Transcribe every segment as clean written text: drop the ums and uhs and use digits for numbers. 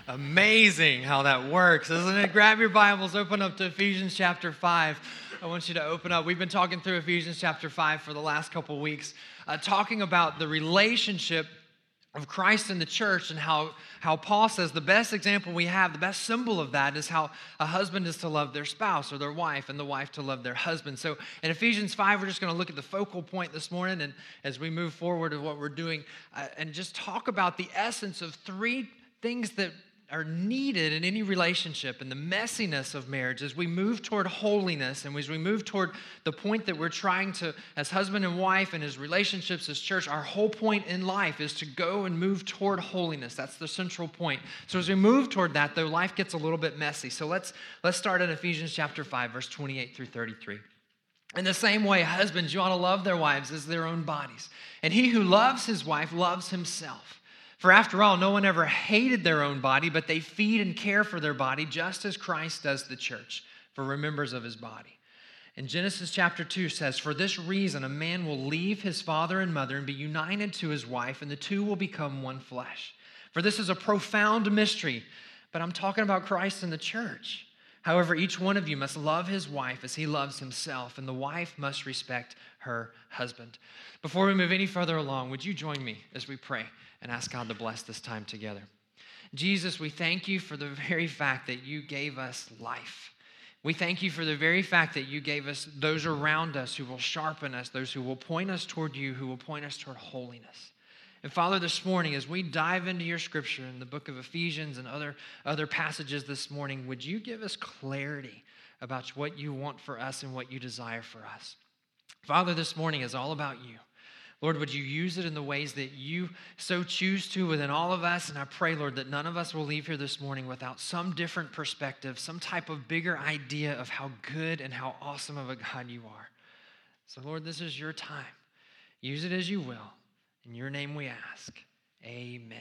Amazing how that works, isn't it? Grab your Bibles, open up to Ephesians chapter 5. I want you to open up. We've been talking through Ephesians chapter 5 for the last couple weeks, talking about the relationship of Christ and the church and how Paul says the best example we have, the best symbol of that is how a husband is to love their spouse or their wife and the wife to love their husband. So in Ephesians 5, we're just going to look at the focal point this morning and as we move forward of what we're doing and just talk about the essence of three things that are needed in any relationship and the messiness of marriage as we move toward holiness and as we move toward the point that we're trying to, as husband and wife and as relationships, as church, our whole point in life is to go and move toward holiness. That's the central point. So as we move toward that, though, life gets a little bit messy. So let's start in Ephesians chapter 5, verse 28 through 33. In the same way, husbands, you ought to love their wives as their own bodies. And he who loves his wife loves himself. For after all, no one ever hated their own body, but they feed and care for their body just as Christ does the church, for we're members of his body. And Genesis chapter 2 says, for this reason, a man will leave his father and mother and be united to his wife, and the two will become one flesh. For this is a profound mystery, but I'm talking about Christ and the church. However, each one of you must love his wife as he loves himself, and the wife must respect her husband. Before we move any further along, would you join me as we pray and ask God to bless this time together? Jesus, we thank you for the very fact that you gave us life. We thank you for the very fact that you gave us those around us who will sharpen us, those who will point us toward you, who will point us toward holiness. And Father, this morning, as we dive into your scripture in the book of Ephesians and other passages this morning, would you give us clarity about what you want for us and what you desire for us? Father, this morning is all about you. Lord, would you use it in the ways that you so choose to within all of us? And I pray, Lord, that none of us will leave here this morning without some different perspective, some type of bigger idea of how good and how awesome of a God you are. So, Lord, this is your time. Use it as you will. In your name we ask. Amen.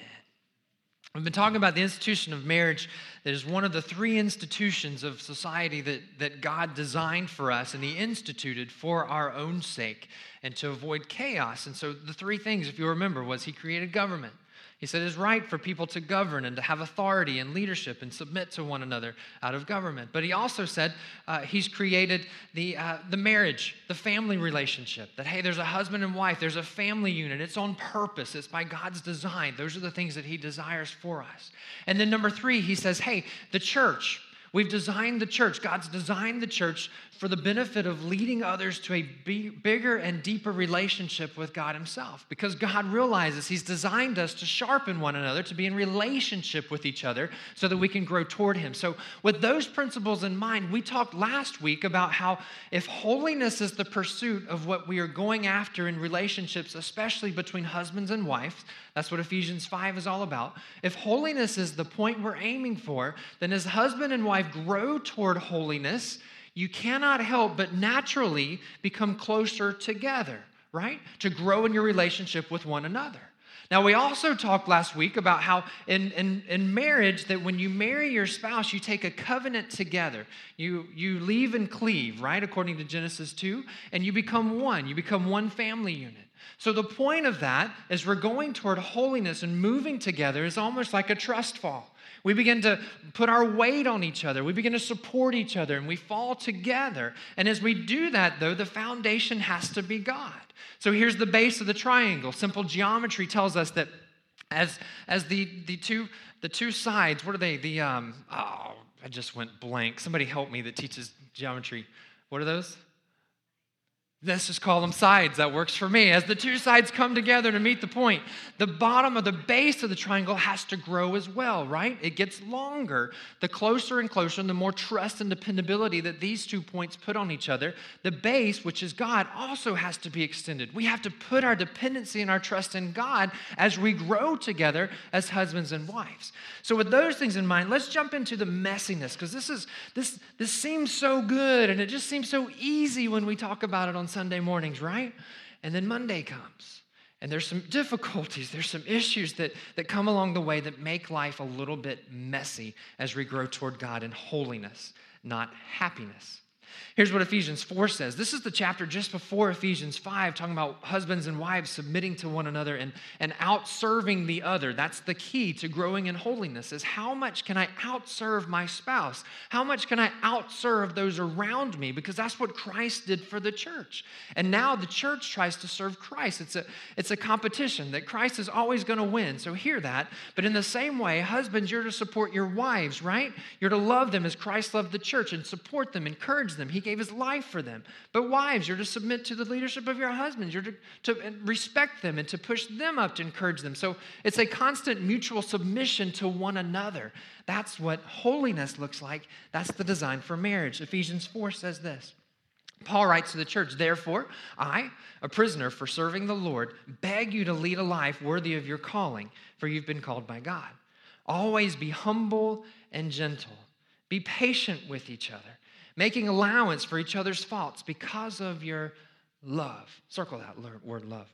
We've been talking about the institution of marriage that is one of the three institutions of society that God designed for us and he instituted for our own sake and to avoid chaos. And so the three things, if you remember, was he created government. He said it's right for people to govern and to have authority and leadership and submit to one another out of government. But he also said he's created the marriage, the family relationship, that, hey, there's a husband and wife, there's a family unit. It's on purpose. It's by God's design. Those are the things that he desires for us. And then number three, he says, hey, the church. We've designed the church. God's designed the church for the benefit of leading others to a bigger and deeper relationship with God himself. Because God realizes he's designed us to sharpen one another, to be in relationship with each other so that we can grow toward him. So with those principles in mind, we talked last week about how if holiness is the pursuit of what we are going after in relationships, especially between husbands and wives, that's what Ephesians 5 is all about. If holiness is the point we're aiming for, then as husband and wife grow toward holiness, you cannot help but naturally become closer together, right? To grow in your relationship with one another. Now, we also talked last week about how in marriage that when you marry your spouse, you take a covenant together. You leave and cleave, right? According to Genesis 2, and you become one. You become one family unit. So the point of that, as we're going toward holiness and moving together, is almost like a trust fall. We begin to put our weight on each other. We begin to support each other, and we fall together. And as we do that, though, the foundation has to be God. So here's the base of the triangle. Simple geometry tells us that as the two sides, what are they? I just went blank. Somebody help me that teaches geometry. What are those? Let's just call them sides. That works for me. As the two sides come together to meet the point, the bottom of the base of the triangle has to grow as well, right? It gets longer. The closer and closer, and the more trust and dependability that these 2 points put on each other, the base, which is God, also has to be extended. We have to put our dependency and our trust in God as we grow together as husbands and wives. So with those things in mind, let's jump into the messiness, because this seems so good, and it just seems so easy when we talk about it on Sunday mornings, right? And then Monday comes, and there's some difficulties, there's some issues that come along the way that make life a little bit messy as we grow toward God in holiness, not happiness. Here's what Ephesians 4 says. This is the chapter just before Ephesians 5, talking about husbands and wives submitting to one another and outserving the other. That's the key to growing in holiness, is how much can I outserve my spouse? How much can I outserve those around me? Because that's what Christ did for the church. And now the church tries to serve Christ. It's a competition that Christ is always going to win. So hear that. But in the same way, husbands, you're to support your wives, right? You're to love them as Christ loved the church and support them, encourage them. He gave his life for them. But wives, you're to submit to the leadership of your husbands. You're to respect them and to push them up, to encourage them. So it's a constant mutual submission to one another. That's what holiness looks like. That's the design for marriage. Ephesians 4 says this. Paul writes to the church, therefore, I, a prisoner for serving the Lord, beg you to lead a life worthy of your calling, for you've been called by God. Always be humble and gentle. Be patient with each other, making allowance for each other's faults because of your love. Circle that word love.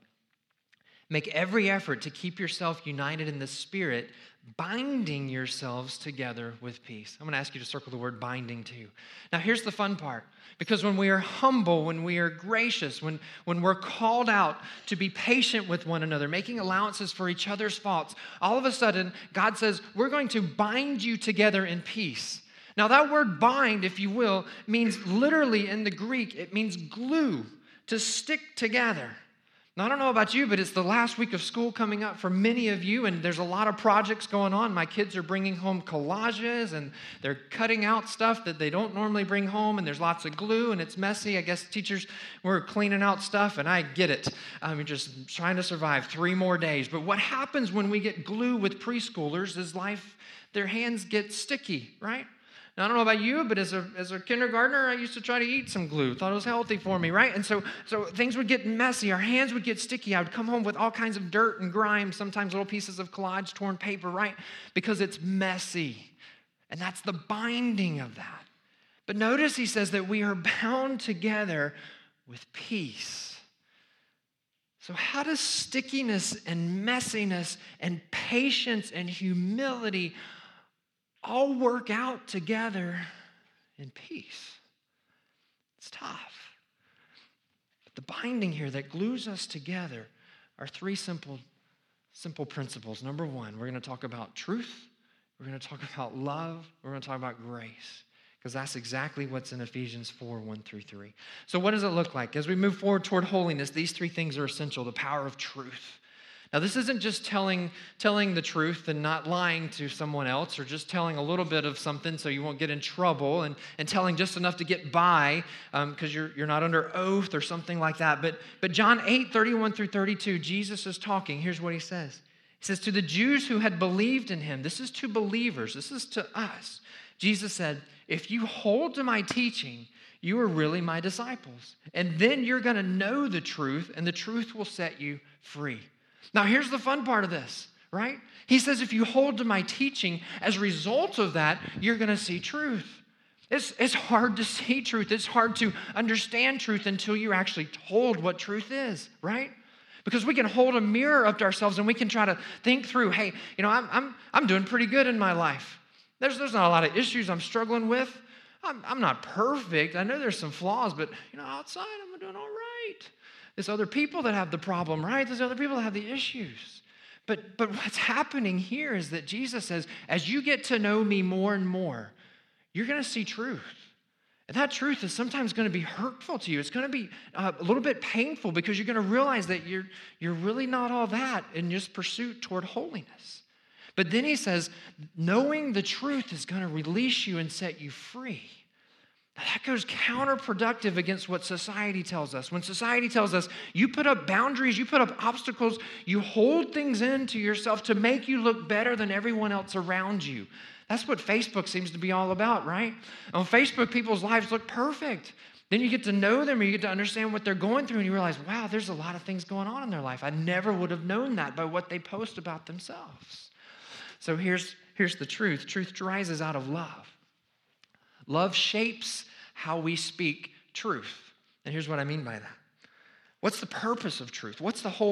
Make every effort to keep yourself united in the Spirit, binding yourselves together with peace. I'm going to ask you to circle the word binding too. Now here's the fun part. Because when we are humble, when we are gracious, when we're called out to be patient with one another, making allowances for each other's faults, all of a sudden God says, we're going to bind you together in peace. Now that word bind, if you will, means literally in the Greek, it means glue, to stick together. Now I don't know about you, but it's the last week of school coming up for many of you, and there's a lot of projects going on. My kids are bringing home collages, and they're cutting out stuff that they don't normally bring home, and there's lots of glue, and it's messy. I guess teachers were cleaning out stuff, and I get it. I'm just trying to survive 3 more days. But what happens when we get glue with preschoolers is their hands get sticky, right? Now, I don't know about you, but as a kindergartner, I used to try to eat some glue. Thought it was healthy for me, right? And so things would get messy. Our hands would get sticky. I would come home with all kinds of dirt and grime, sometimes little pieces of collage, torn paper, right? Because it's messy. And that's the binding of that. But notice he says that we are bound together with peace. So how does stickiness and messiness and patience and humility all work out together in peace? It's tough. But the binding here that glues us together are 3 simple principles. Number 1, we're going to talk about truth. We're going to talk about love. We're going to talk about grace, because that's exactly what's in Ephesians 4, 1 through 3. So what does it look like? As we move forward toward holiness, these 3 things are essential. The power of truth. Now, this isn't just telling the truth and not lying to someone else, or just telling a little bit of something so you won't get in trouble, and telling just enough to get by because you're not under oath or something like that. But John 8, 31 through 32, Jesus is talking. Here's what he says. He says, to the Jews who had believed in him, this is to believers, this is to us. Jesus said, if you hold to my teaching, you are really my disciples. And then you're going to know the truth, and the truth will set you free. Now, here's the fun part of this, right? He says, if you hold to my teaching, as a result of that, you're going to see truth. It's hard to see truth. It's hard to understand truth until you're actually told what truth is, right? Because we can hold a mirror up to ourselves and we can try to think through, hey, I'm doing pretty good in my life. There's not a lot of issues I'm struggling with. I'm not perfect. I know there's some flaws, but outside I'm doing all right. There's other people that have the problem, right? There's other people that have the issues. But what's happening here is that Jesus says, as you get to know me more and more, you're going to see truth. And that truth is sometimes going to be hurtful to you. It's going to be a little bit painful, because you're going to realize that you're really not all that in just pursuit toward holiness. But then he says, knowing the truth is going to release you and set you free. Now, that goes counterproductive against what society tells us. When society tells us, you put up boundaries, you put up obstacles, you hold things into yourself to make you look better than everyone else around you. That's what Facebook seems to be all about, right? On Facebook, people's lives look perfect. Then you get to know them, or you get to understand what they're going through, and you realize, wow, there's a lot of things going on in their life. I never would have known that by what they post about themselves. So here's the truth. Truth rises out of love. Love shapes how we speak truth. And here's what I mean by that. What's the purpose of truth?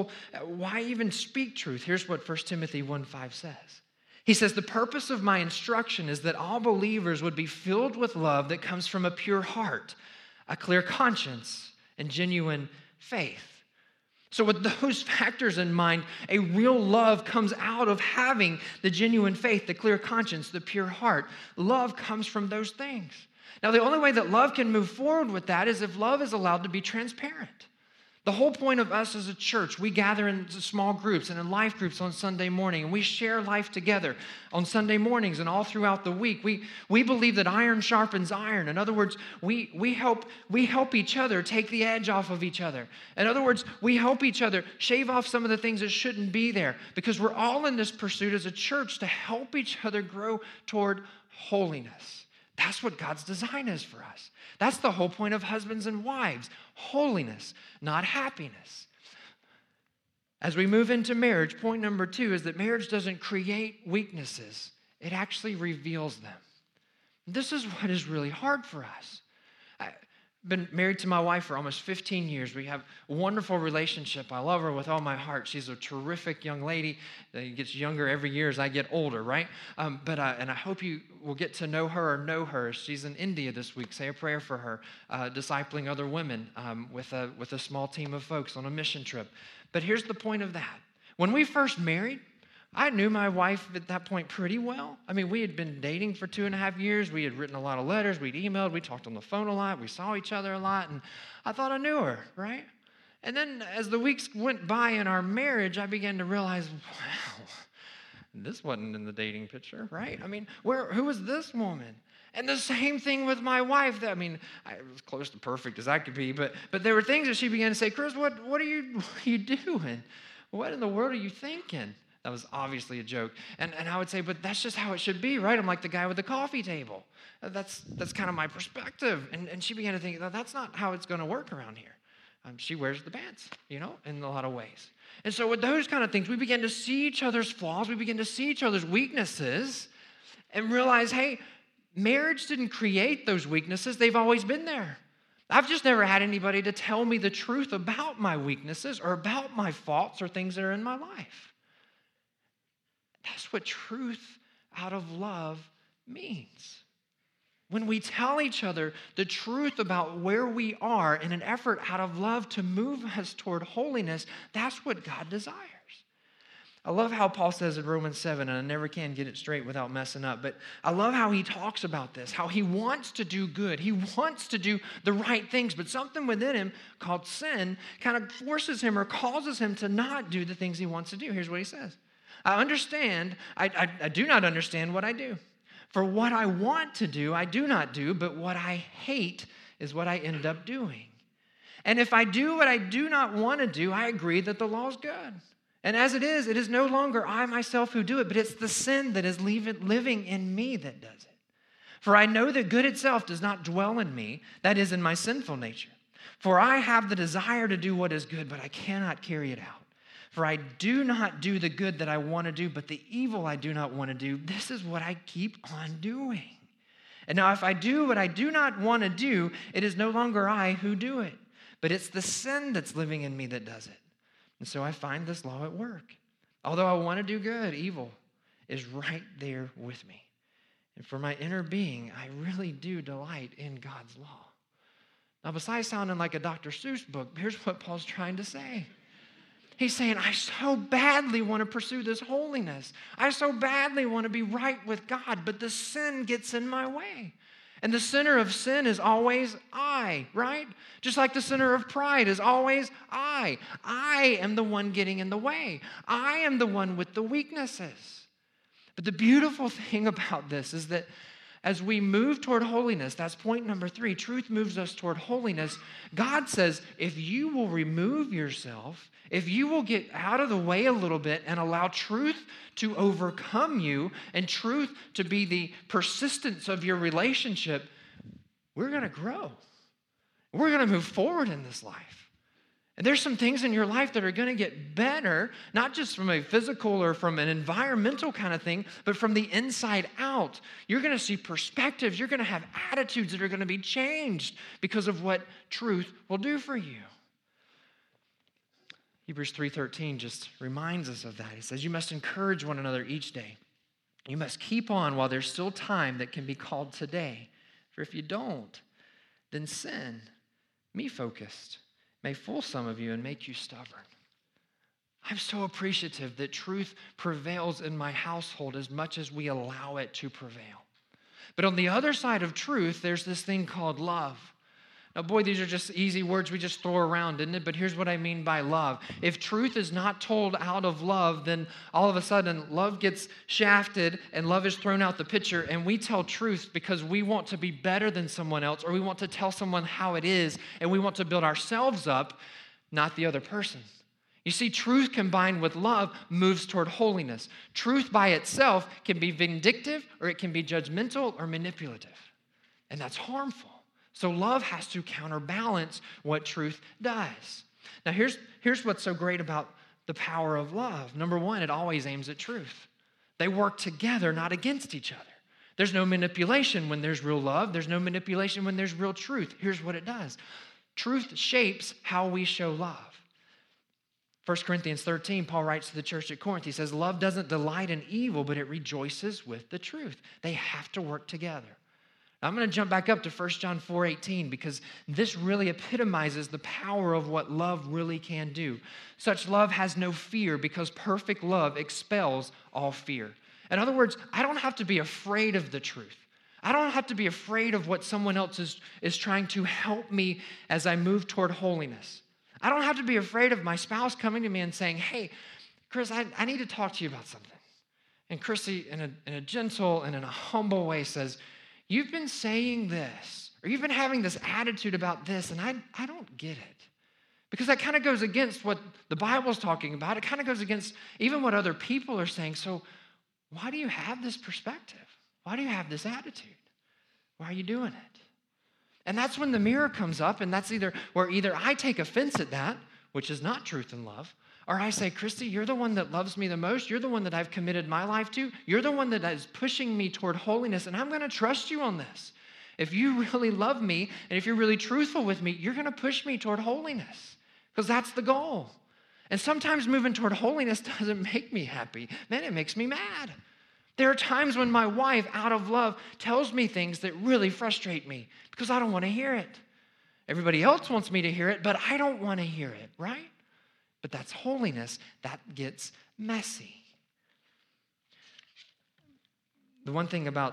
Why even speak truth? Here's what 1 Timothy 1:5 says. He says, the purpose of my instruction is that all believers would be filled with love that comes from a pure heart, a clear conscience, and genuine faith. So with those factors in mind, a real love comes out of having the genuine faith, the clear conscience, the pure heart. Love comes from those things. Now, the only way that love can move forward with that is if love is allowed to be transparent. The whole point of us as a church, we gather in small groups and in life groups on Sunday morning, and we share life together on Sunday mornings and all throughout the week. We believe that iron sharpens iron. In other words, we help each other take the edge off of each other. In other words, we help each other shave off some of the things that shouldn't be there, because we're all in this pursuit as a church to help each other grow toward holiness. That's what God's design is for us. That's the whole point of husbands and wives. Holiness, not happiness. As we move into marriage, point number 2 is that marriage doesn't create weaknesses. It actually reveals them. This is what is really hard for us. I've been married to my wife for almost 15 years. We have a wonderful relationship. I love her with all my heart. She's a terrific young lady. She gets younger every year as I get older, right? And I hope you will get to know her or know her. She's in India this week. Say a prayer for her, discipling other women with a small team of folks on a mission trip. But here's the point of that. When we first married, I knew my wife at that point pretty well. I mean, we had been dating for 2.5 years. We had written a lot of letters. We'd emailed. We talked on the phone a lot. We saw each other a lot. And I thought I knew her, right? And then as the weeks went by in our marriage, I began to realize, wow, this wasn't in the dating picture, right? I mean, who was this woman? And the same thing with my wife. I mean, I was close to perfect as I could be, but there were things that she began to say, Chris, what are you doing? What in the world are you thinking? That was obviously a joke. And I would say, but that's just how it should be, right? I'm like the guy with the coffee table. That's kind of my perspective. And she began to think, that's not how it's going to work around here. She wears the pants, in a lot of ways. And so with those kind of things, we began to see each other's flaws. We began to see each other's weaknesses and realize, hey, marriage didn't create those weaknesses. They've always been there. I've just never had anybody to tell me the truth about my weaknesses or about my faults or things that are in my life. That's what truth out of love means. When we tell each other the truth about where we are in an effort out of love to move us toward holiness, that's what God desires. I love how Paul says in Romans 7, and I never can get it straight without messing up, but I love how he talks about this, how he wants to do good. He wants to do the right things, but something within him called sin kind of forces him or causes him to not do the things he wants to do. Here's what he says. I do not understand what I do. For what I want to do, I do not do, but what I hate is what I end up doing. And if I do what I do not want to do, I agree that the law is good. And as it is no longer I myself who do it, but it's the sin that is living in me that does it. For I know that good itself does not dwell in me, that is, in my sinful nature. For I have the desire to do what is good, but I cannot carry it out. For I do not do the good that I want to do, but the evil I do not want to do, this is what I keep on doing. And now if I do what I do not want to do, it is no longer I who do it, but it's the sin that's living in me that does it. And so I find this law at work. Although I want to do good, evil is right there with me. And for my inner being, I really do delight in God's law. Now, besides sounding like a Dr. Seuss book, here's what Paul's trying to say. He's saying, I so badly want to pursue this holiness. I so badly want to be right with God, but the sin gets in my way. And the center of sin is always I, right? Just like the center of pride is always I. I am the one getting in the way. I am the one with the weaknesses. But the beautiful thing about this is that as we move toward holiness, that's point number 3, truth moves us toward holiness. God says, if you will remove yourself, if you will get out of the way a little bit and allow truth to overcome you and truth to be the persistence of your relationship, we're going to grow. We're going to move forward in this life. And there's some things in your life that are going to get better, not just from a physical or from an environmental kind of thing, but from the inside out. You're going to see perspectives. You're going to have attitudes that are going to be changed because of what truth will do for you. Hebrews 3:13 just reminds us of that. He says, you must encourage one another each day. You must keep on while there's still time that can be called today. For if you don't, then sin me-focused, may fool some of you and make you stubborn. I'm so appreciative that truth prevails in my household as much as we allow it to prevail. But on the other side of truth, there's this thing called love. Now, boy, these are just easy words we just throw around, isn't it? But here's what I mean by love. If truth is not told out of love, then all of a sudden love gets shafted and love is thrown out the picture, and we tell truth because we want to be better than someone else, or we want to tell someone how it is, and we want to build ourselves up, not the other person. You see, truth combined with love moves toward holiness. Truth by itself can be vindictive, or it can be judgmental or manipulative, and that's harmful. So love has to counterbalance what truth does. Now, here's what's so great about the power of love. Number one, it always aims at truth. They work together, not against each other. There's no manipulation when there's real love. There's no manipulation when there's real truth. Here's what it does. Truth shapes how we show love. 1 Corinthians 13, Paul writes to the church at Corinth. He says, love doesn't delight in evil, but it rejoices with the truth. They have to work together. I'm going to jump back up to 1 John 4:18 because this really epitomizes the power of what love really can do. Such love has no fear because perfect love expels all fear. In other words, I don't have to be afraid of the truth. I don't have to be afraid of what someone else is trying to help me as I move toward holiness. I don't have to be afraid of my spouse coming to me and saying, hey, Chris, I need to talk to you about something. And Chrissy, in a gentle and in a humble way, says, you've been saying this, or you've been having this attitude about this, and I don't get it. Because that kind of goes against what the Bible's talking about. It kind of goes against even what other people are saying. So why do you have this perspective? Why do you have this attitude? Why are you doing it? And that's when the mirror comes up, and that's either I take offense at that, which is not truth and love, or I say, Christy, you're the one that loves me the most. You're the one that I've committed my life to. You're the one that is pushing me toward holiness, and I'm going to trust you on this. If you really love me, and if you're really truthful with me, you're going to push me toward holiness, because that's the goal. And sometimes moving toward holiness doesn't make me happy. Man, it makes me mad. There are times when my wife, out of love, tells me things that really frustrate me because I don't want to hear it. Everybody else wants me to hear it, but I don't want to hear it, right? But that's holiness. That gets messy. The one thing about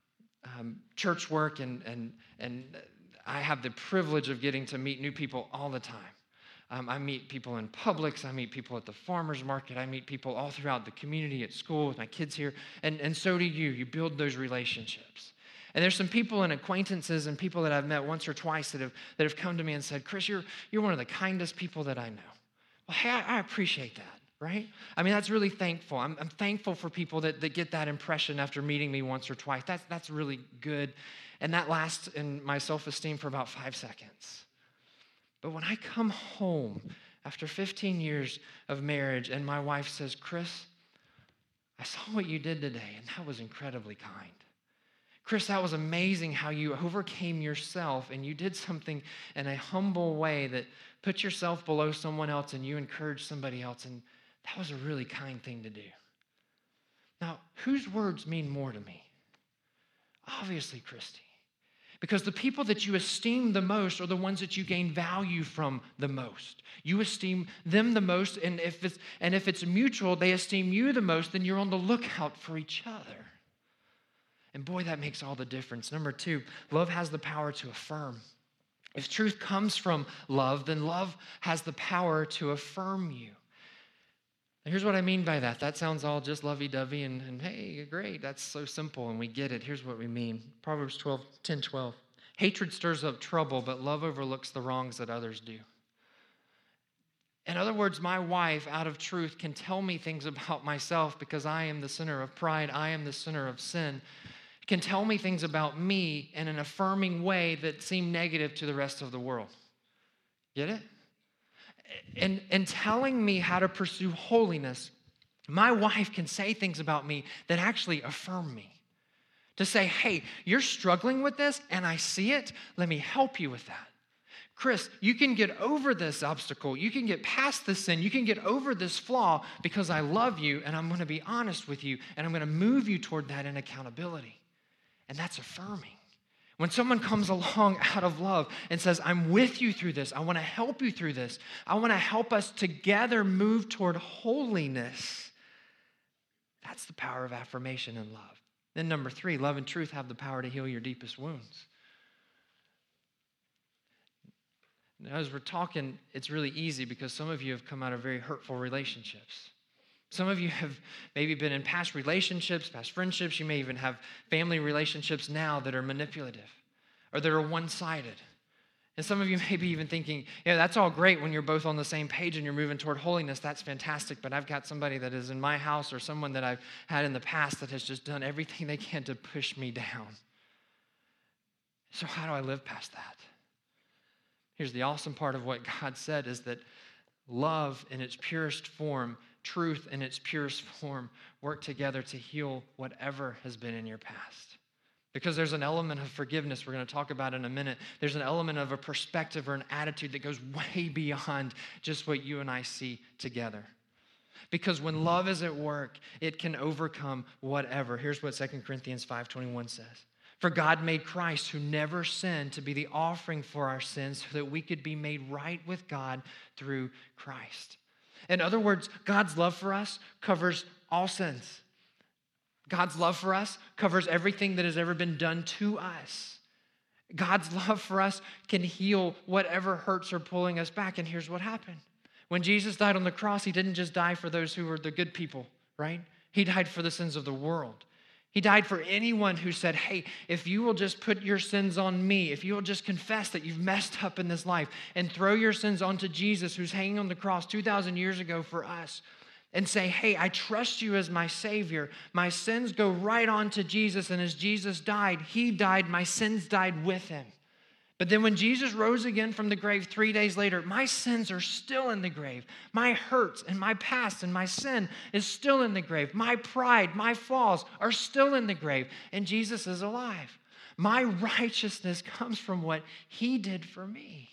church work, and I have the privilege of getting to meet new people all the time. I meet people in Publix. I meet people at the farmer's market. I meet people all throughout the community at school with my kids here. And so do you. You build those relationships. And there's some people and acquaintances and people that I've met once or twice that have come to me and said, Chris, you're one of the kindest people that I know. Well, hey, I appreciate that, right? I mean, that's really thankful. I'm thankful for people that get that impression after meeting me once or twice. That's really good. And that lasts in my self-esteem for about 5 seconds. But when I come home after 15 years of marriage and my wife says, Chris, I saw what you did today, and that was incredibly kind. Chris, that was amazing how you overcame yourself and you did something in a humble way that put yourself below someone else and you encouraged somebody else, and that was a really kind thing to do. Now, whose words mean more to me? Obviously, Christy. Because the people that you esteem the most are the ones that you gain value from the most. You esteem them the most, and if it's mutual, they esteem you the most, then you're on the lookout for each other. And boy, that makes all the difference. Number 2, love has the power to affirm. If truth comes from love, then love has the power to affirm you. Now, here's what I mean by that. That sounds all just lovey-dovey and hey, great, that's so simple, and we get it. Here's what we mean. Proverbs 10:12. Hatred stirs up trouble, but love overlooks the wrongs that others do. In other words, my wife, out of truth, can tell me things about myself because I am the center of pride. I am the center of sin. Can tell me things about me in an affirming way that seem negative to the rest of the world. Get it? And telling me how to pursue holiness, my wife can say things about me that actually affirm me. To say, hey, you're struggling with this and I see it. Let me help you with that. Chris, you can get over this obstacle. You can get past this sin. You can get over this flaw because I love you and I'm going to be honest with you and I'm going to move you toward that in accountability. And that's affirming. When someone comes along out of love and says, I'm with you through this, I want to help you through this, I want to help us together move toward holiness, that's the power of affirmation and love. Then number 3, love and truth have the power to heal your deepest wounds. Now, as we're talking, it's really easy because some of you have come out of very hurtful relationships. Some of you have maybe been in past relationships, past friendships. You may even have family relationships now that are manipulative or that are one-sided. And some of you may be even thinking, yeah, that's all great when you're both on the same page and you're moving toward holiness. That's fantastic. But I've got somebody that is in my house or someone that I've had in the past that has just done everything they can to push me down. So how do I live past that? Here's the awesome part of what God said is that love in its purest form, truth in its purest form, work together to heal whatever has been in your past. Because there's an element of forgiveness we're going to talk about in a minute. There's an element of a perspective or an attitude that goes way beyond just what you and I see together. Because when love is at work, it can overcome whatever. Here's what 2 Corinthians 5:21 says. For God made Christ, who never sinned, to be the offering for our sins so that we could be made right with God through Christ. In other words, God's love for us covers all sins. God's love for us covers everything that has ever been done to us. God's love for us can heal whatever hurts or pulling us back. And here's what happened. When Jesus died on the cross, he didn't just die for those who were the good people, right? He died for the sins of the world. He died for anyone who said, hey, if you will just put your sins on me, if you will just confess that you've messed up in this life and throw your sins onto Jesus who's hanging on the cross 2,000 years ago for us and say, hey, I trust you as my Savior. My sins go right on to Jesus, and as Jesus died, he died, my sins died with him. But then when Jesus rose again from the grave 3 days later, my sins are still in the grave. My hurts and my past and my sin is still in the grave. My pride, my flaws are still in the grave. And Jesus is alive. My righteousness comes from what he did for me.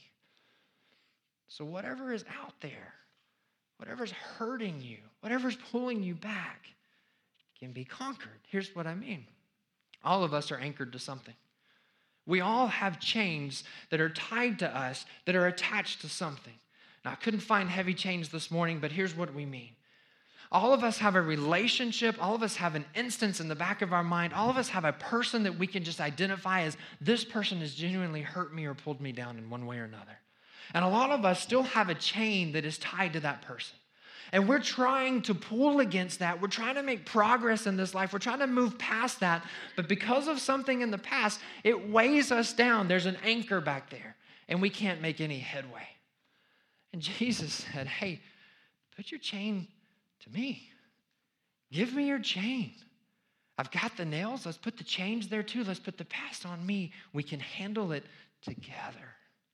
So whatever is out there, whatever's hurting you, whatever's pulling you back can be conquered. Here's what I mean. All of us are anchored to something. We all have chains that are tied to us that are attached to something. Now, I couldn't find heavy chains this morning, but here's what we mean. All of us have a relationship. All of us have an instance in the back of our mind. All of us have a person that we can just identify as this person has genuinely hurt me or pulled me down in one way or another. And a lot of us still have a chain that is tied to that person. And we're trying to pull against that. We're trying to make progress in this life. We're trying to move past that. But because of something in the past, it weighs us down. There's an anchor back there, and we can't make any headway. And Jesus said, hey, put your chain to me. Give me your chain. I've got the nails. Let's put the chains there too. Let's put the past on me. We can handle it together.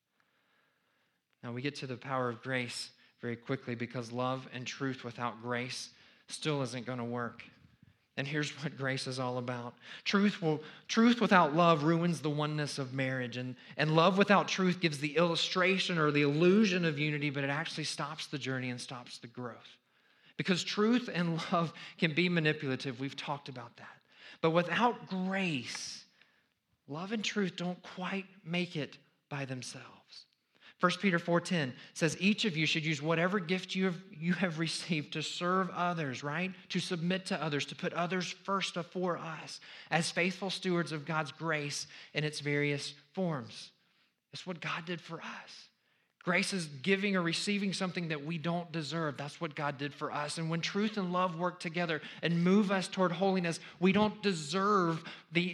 Now we get to the power of grace very quickly, because love and truth without grace still isn't going to work. And here's what grace is all about. Truth without love ruins the oneness of marriage. And love without truth gives the illustration or the illusion of unity, but it actually stops the journey and stops the growth. Because truth and love can be manipulative. We've talked about that. But without grace, love and truth don't quite make it by themselves. 1 Peter 4:10 says, each of you should use whatever gift you have received to serve others, right? To submit to others, to put others first before us as faithful stewards of God's grace in its various forms. That's what God did for us. Grace is giving or receiving something that we don't deserve. That's what God did for us. And when truth and love work together and move us toward holiness, we don't deserve the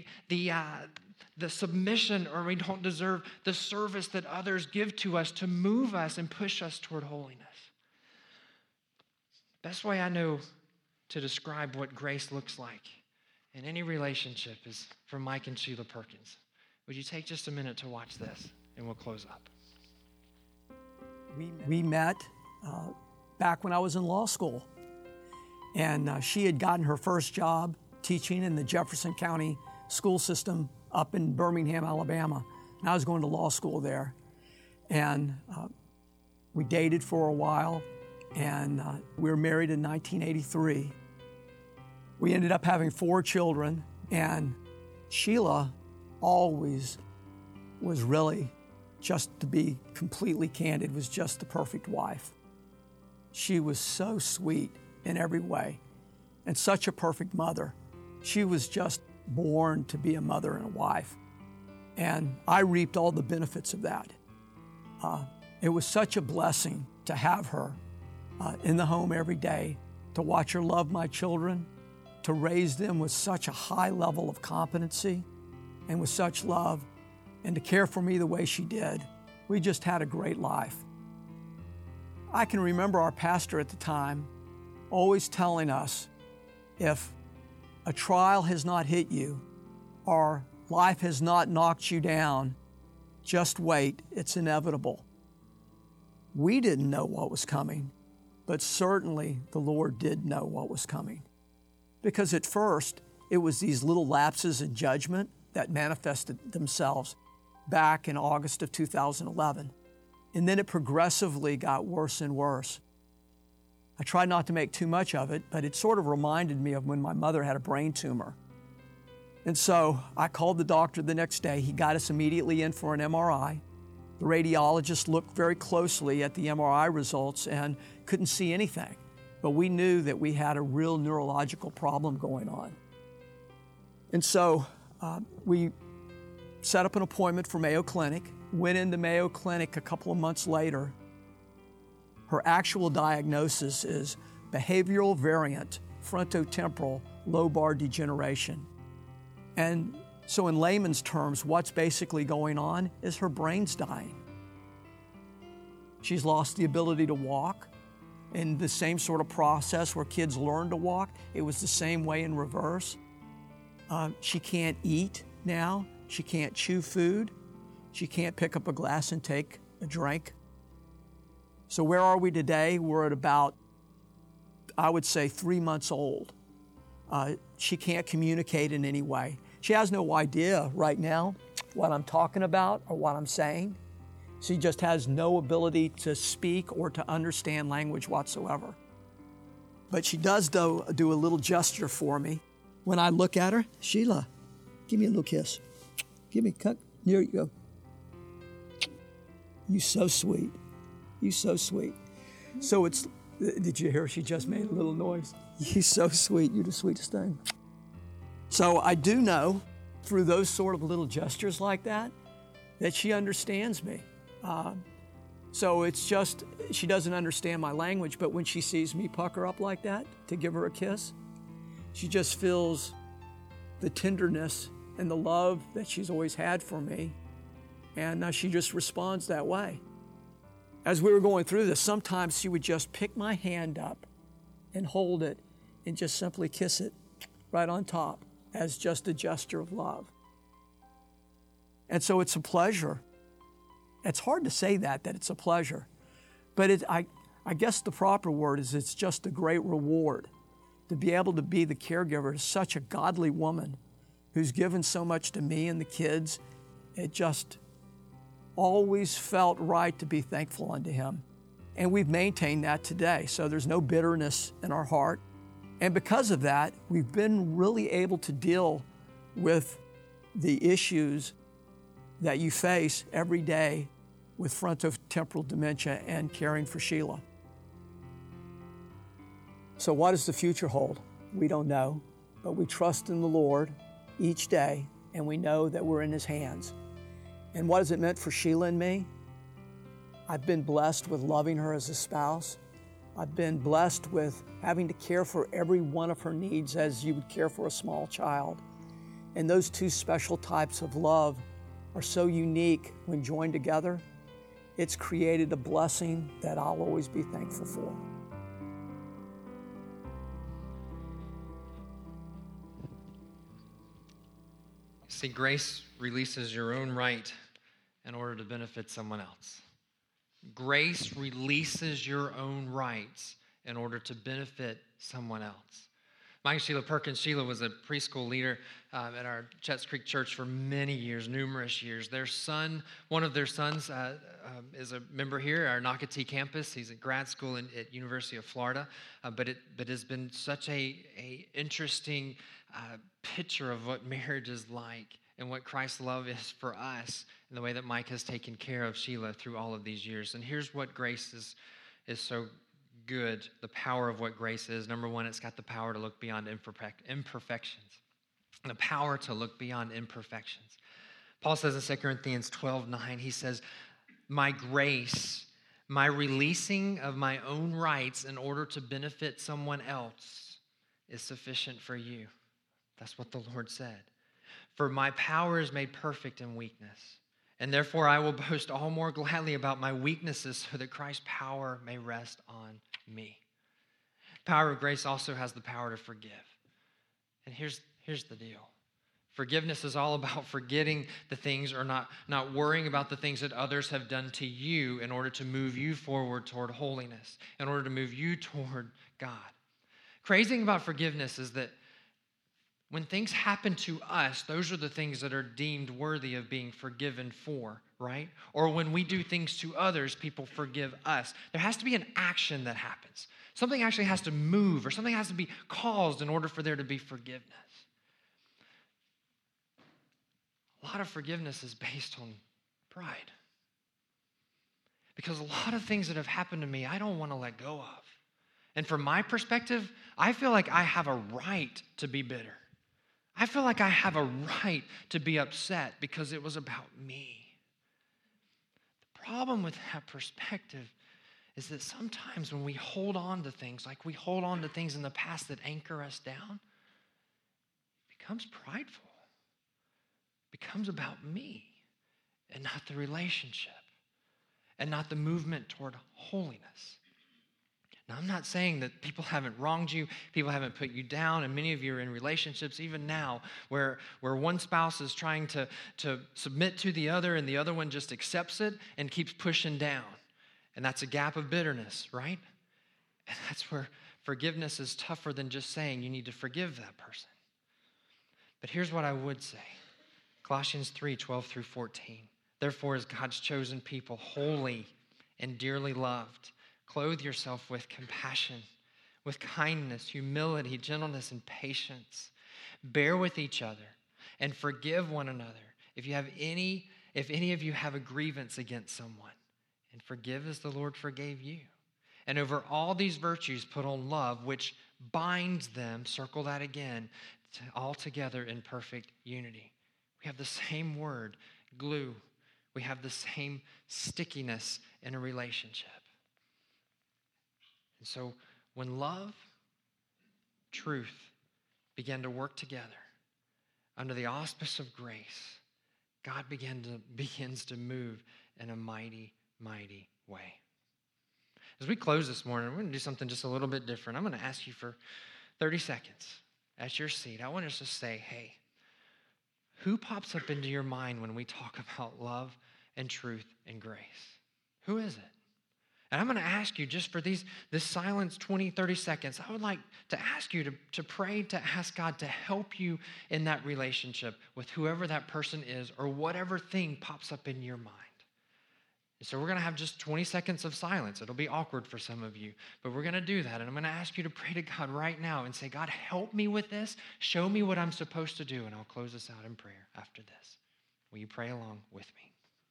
submission, or we don't deserve the service that others give to us to move us and push us toward holiness. Best way I know to describe what grace looks like in any relationship is from Mike and Sheila Perkins. Would you take just a minute to watch this, and we'll close up. We met back when I was in law school, and she had gotten her first job teaching in the Jefferson County school system up in Birmingham, Alabama, and I was going to law school there. And we dated for a while, and we were married in 1983. We ended up having 4 children, and Sheila always was really, just to be completely candid, was just the perfect wife. She was so sweet in every way and such a perfect mother. She was just born to be a mother and a wife. And I reaped all the benefits of that. It was such a blessing to have her in the home every day, to watch her love my children, to raise them with such a high level of competency and with such love, and to care for me the way she did. We just had a great life. I can remember our pastor at the time always telling us, if a trial has not hit you or life has not knocked you down, just wait, it's inevitable. We didn't know what was coming, but certainly the Lord did know what was coming. Because at first, it was these little lapses in judgment that manifested themselves back in August of 2011. And then it progressively got worse and worse. I tried not to make too much of it, but it sort of reminded me of when my mother had a brain tumor. And so I called the doctor the next day. He got us immediately in for an MRI. The radiologist looked very closely at the MRI results and couldn't see anything. But we knew that we had a real neurological problem going on. And so we set up an appointment for Mayo Clinic, went into Mayo Clinic a couple of months later. Her actual diagnosis is behavioral variant frontotemporal lobar degeneration. And so in layman's terms, what's basically going on is her brain's dying. She's lost the ability to walk. In the same sort of process where kids learn to walk, it was the same way in reverse. She can't eat now. She can't chew food. She can't pick up a glass and take a drink. So where are we today? We're at about, I would say, 3 months old. She can't communicate in any way. She has no idea right now what I'm talking about or what I'm saying. She just has no ability to speak or to understand language whatsoever. But she does do a little gesture for me. When I look at her, Sheila, give me a little kiss. Give me a cut. Here you go. You so sweet. You so sweet. So it's, did you hear she just made a little noise? You so sweet. You're the sweetest thing. So I do know through those sort of little gestures like that she understands me. So it's just, she doesn't understand my language, but when she sees me pucker up like that to give her a kiss, she just feels the tenderness and the love that she's always had for me. And she just responds that way. As we were going through this, sometimes she would just pick my hand up and hold it and just simply kiss it right on top as just a gesture of love. And so it's a pleasure. It's hard to say that it's a pleasure, but I guess the proper word is it's just a great reward to be able to be the caregiver to such a godly woman who's given so much to me and the kids. It just always felt right to be thankful unto Him. And we've maintained that today, so there's no bitterness in our heart. And because of that, we've been really able to deal with the issues that you face every day with frontotemporal dementia and caring for Sheila. So what does the future hold? We don't know, but we trust in the Lord each day, and we know that we're in His hands. And what has it meant for Sheila and me? I've been blessed with loving her as a spouse. I've been blessed with having to care for every one of her needs as you would care for a small child. And those two special types of love are so unique when joined together. It's created a blessing that I'll always be thankful for. See, grace releases your own right in order to benefit someone else. Grace releases your own rights in order to benefit someone else. Mike and Sheila Perkins. Sheila was a preschool leader at our Chetts Creek Church for many years, numerous years. Their son, one of their sons, is a member here at our Nocatee campus. He's at grad school at University of Florida, but has been such a interesting picture of what marriage is like and what Christ's love is for us and the way that Mike has taken care of Sheila through all of these years. And here's what grace is so good, the power of what grace is. Number one, it's got the power to look beyond imperfections. The power to look beyond imperfections. Paul says in 2 Corinthians 12:9, he says, my grace, my releasing of my own rights in order to benefit someone else is sufficient for you. That's what the Lord said. For my power is made perfect in weakness, and therefore I will boast all more gladly about my weaknesses so that Christ's power may rest on me. The power of grace also has the power to forgive. And here's the deal. Forgiveness is all about forgetting the things or not worrying about the things that others have done to you in order to move you forward toward holiness, in order to move you toward God. Crazy thing about forgiveness is that when things happen to us, those are the things that are deemed worthy of being forgiven for, right? Or when we do things to others, people forgive us. There has to be an action that happens. Something actually has to move, or something has to be caused in order for there to be forgiveness. A lot of forgiveness is based on pride. Because a lot of things that have happened to me, I don't want to let go of. And from my perspective, I feel like I have a right to be bitter. I feel like I have a right to be upset because it was about me. The problem with that perspective is that sometimes when we hold on to things, like we hold on to things in the past that anchor us down, it becomes prideful. Becomes about me and not the relationship and not the movement toward holiness. Now, I'm not saying that people haven't wronged you, people haven't put you down, and many of you are in relationships even now where one spouse is trying to submit to the other and the other one just accepts it and keeps pushing down. And that's a gap of bitterness, right? And that's where forgiveness is tougher than just saying you need to forgive that person. But here's what I would say. Colossians 3:12-14. Therefore, as God's chosen people, holy and dearly loved, clothe yourself with compassion, with kindness, humility, gentleness, and patience. Bear with each other and forgive one another if any of you have a grievance against someone, and forgive as the Lord forgave you. And over all these virtues put on love, which binds them, circle that again, all together in perfect unity. We have the same word, glue. We have the same stickiness in a relationship. And so when love, truth began to work together under the auspice of grace, God begins to move in a mighty, mighty way. As we close this morning, we're going to do something just a little bit different. I'm going to ask you for 30 seconds at your seat. I want us to say, hey, who pops up into your mind when we talk about love and truth and grace? Who is it? And I'm going to ask you just for this silence, 20, 30 seconds, I would like to ask you to pray, to ask God to help you in that relationship with whoever that person is or whatever thing pops up in your mind. So we're going to have just 20 seconds of silence. It'll be awkward for some of you, but we're going to do that. And I'm going to ask you to pray to God right now and say, God, help me with this. Show me what I'm supposed to do. And I'll close this out in prayer after this. Will you pray along with me?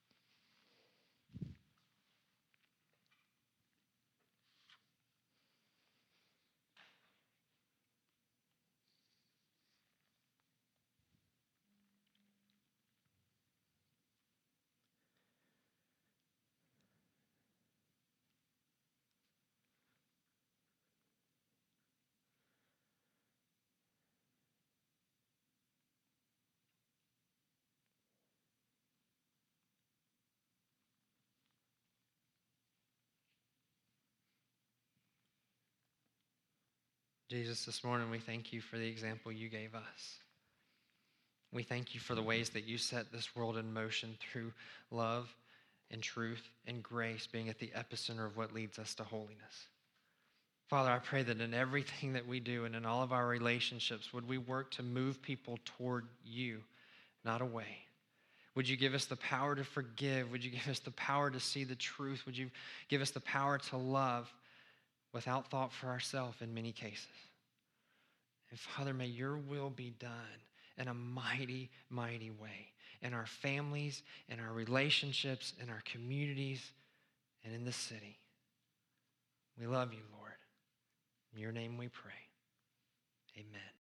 Jesus, this morning we thank you for the example you gave us. We thank you for the ways that you set this world in motion through love and truth and grace being at the epicenter of what leads us to holiness. Father, I pray that in everything that we do and in all of our relationships, would we work to move people toward you, not away. Would you give us the power to forgive? Would you give us the power to see the truth? Would you give us the power to love without thought for ourselves in many cases? And Father, may your will be done in a mighty, mighty way in our families, in our relationships, in our communities, and in this city. We love you, Lord. In your name we pray. Amen.